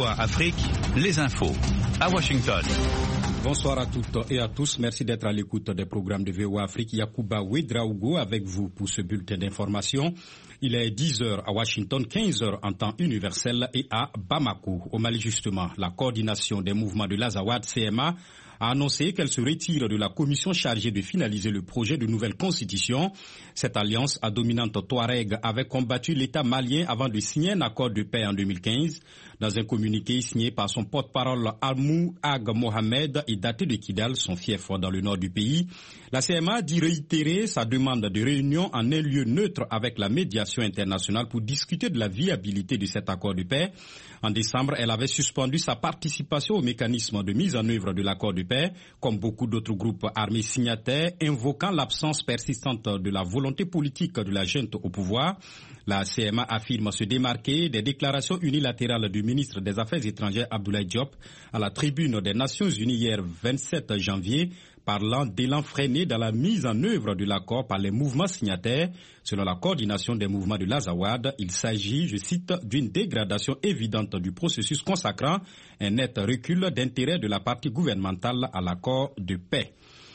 VOA Afrique, les infos à Washington. Bonsoir à toutes et à tous. Merci d'être à l'écoute des programmes de VOA Afrique. Yacouba Ouedraogo avec vous pour ce bulletin d'information. Il est 10h à Washington, 15h en temps universel et à Bamako. Au Mali justement, la coordination des mouvements de l'Azawad CMA a annoncé qu'elle se retire de la commission chargée de finaliser le projet de nouvelle constitution. Cette alliance à dominante Touareg avait combattu l'État malien avant de signer un accord de paix en 2015. Dans un communiqué signé par son porte-parole Almou Ag Mohamed et daté de Kidal, son fief dans le nord du pays, la CMA dit réitérer sa demande de réunion en un lieu neutre avec la médiation internationale pour discuter de la viabilité de cet accord de paix. En décembre, elle avait suspendu sa participation au mécanisme de mise en œuvre de l'accord de paix, comme beaucoup d'autres groupes armés signataires, invoquant l'absence persistante de la volonté politique de la junte au pouvoir. La CMA affirme se démarquer des déclarations unilatérales du ministre des Affaires étrangères Abdoulaye Diop à la tribune des Nations Unies hier 27 janvier, parlant d'élan freiné dans la mise en œuvre de l'accord par les mouvements signataires. Selon la coordination des mouvements de l'Azawad, il s'agit, je cite, d'une dégradation évidente du processus consacrant un net recul d'intérêt de la partie gouvernementale à l'accord de paix.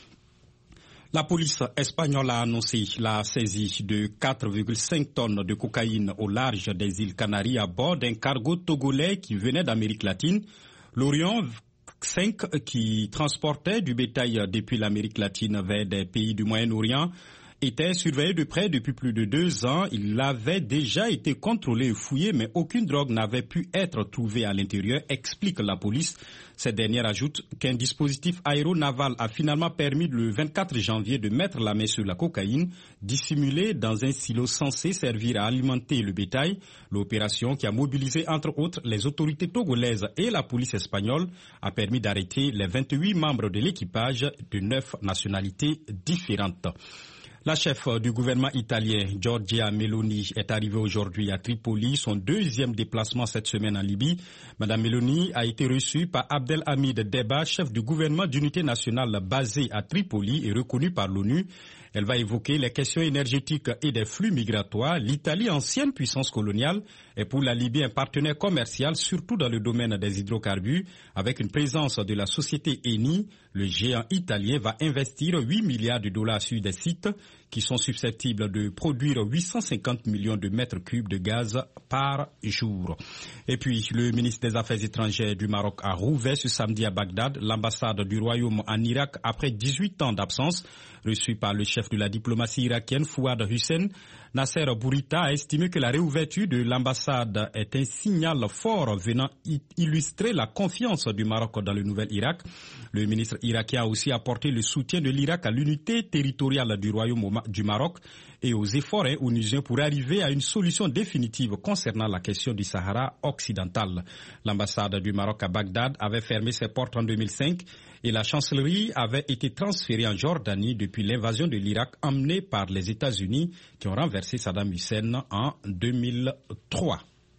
La police espagnole a annoncé la saisie de 4,5 tonnes de cocaïne au large des îles Canaries à bord d'un cargo togolais qui venait d'Amérique latine. L'Orion 5, qui transportait du bétail depuis l'Amérique latine vers des pays du Moyen-Orient, était surveillé de près depuis plus de 2 ans. Il avait déjà été contrôlé et fouillé, mais aucune drogue n'avait pu être trouvée à l'intérieur, explique la police. Cette dernière ajoute qu'un dispositif aéronaval a finalement permis le 24 janvier de mettre la main sur la cocaïne, dissimulée dans un silo censé servir à alimenter le bétail. L'opération, qui a mobilisé entre autres les autorités togolaises et la police espagnole, a permis d'arrêter les 28 membres de l'équipage de 9 nationalités différentes. La chef du gouvernement italien, Giorgia Meloni, est arrivée aujourd'hui à Tripoli, son deuxième déplacement cette semaine en Libye. Madame Meloni a été reçue par Abdelhamid Deba, chef du gouvernement d'unité nationale basé à Tripoli et reconnu par l'ONU. Elle va évoquer les questions énergétiques et des flux migratoires. L'Italie, ancienne puissance coloniale, est pour la Libye un partenaire commercial, surtout dans le domaine des hydrocarbures. Avec une présence de la société Eni, le géant italien va investir 8 milliards de dollars sur des sites qui sont susceptibles de produire 850 millions de mètres cubes de gaz par jour. Et puis, le ministre des Affaires étrangères du Maroc a rouvert ce samedi à Bagdad l'ambassade du Royaume en Irak après 18 ans d'absence. Reçu par le chef de la diplomatie irakienne, Fouad Hussein, Nasser Bourita a estimé que la réouverture de l'ambassade est un signal fort venant illustrer la confiance du Maroc dans le nouvel Irak. Le ministre irakien a aussi apporté le soutien de l'Irak à l'unité territoriale du Royaume du Maroc et aux efforts onusiens pour arriver à une solution définitive concernant la question du Sahara occidental. L'ambassade du Maroc à Bagdad avait fermé ses portes en 2005 et la chancellerie avait été transférée en Jordanie depuis l'invasion de l'Irak emmenée par les États-Unis qui ont renversé Saddam Hussein en 2003.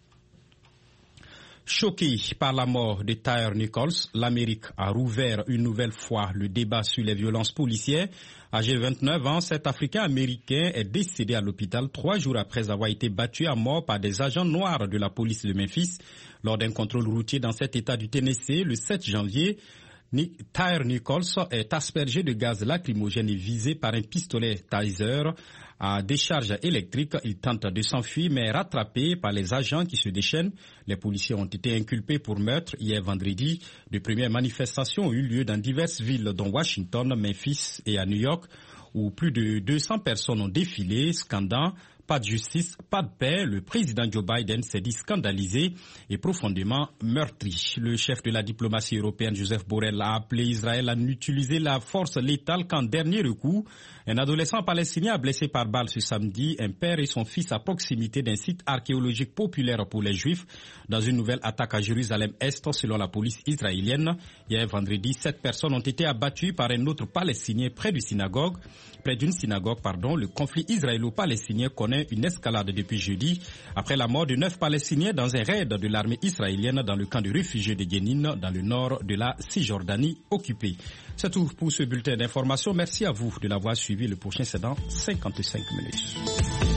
Choqué par la mort de Tyre Nichols, l'Amérique a rouvert une nouvelle fois le débat sur les violences policières. Âgé de 29 ans, cet Africain-Américain est décédé à l'hôpital 3 jours après avoir été battu à mort par des agents noirs de la police de Memphis. Lors d'un contrôle routier dans cet état du Tennessee, le 7 janvier, Tyre Nichols est aspergé de gaz lacrymogène et visé par un pistolet Taser à décharge électrique. Il tente de s'enfuir mais est rattrapé par les agents qui se déchaînent. Les policiers ont été inculpés pour meurtre hier vendredi. De premières manifestations ont eu lieu dans diverses villes dont Washington, Memphis et à New York où plus de 200 personnes ont défilé scandant « Pas de justice, pas de paix ». Le président Joe Biden s'est dit scandalisé et profondément meurtri. Le chef de la diplomatie européenne, Joseph Borrell, a appelé Israël à n'utiliser la force létale qu'en dernier recours. Un adolescent palestinien a blessé par balle ce samedi un père et son fils à proximité d'un site archéologique populaire pour les Juifs dans une nouvelle attaque à Jérusalem-Est selon la police israélienne. Hier vendredi, 7 personnes ont été abattues par un autre Palestinien près d'une synagogue. Le conflit israélo-palestinien connaît une escalade depuis jeudi après la mort de 9 Palestiniens dans un raid de l'armée israélienne dans le camp de réfugiés de Jenin dans le nord de la Cisjordanie occupée. C'est tout pour ce bulletin d'information. Merci à vous de l'avoir suivi. Le prochain c'est dans 55 minutes.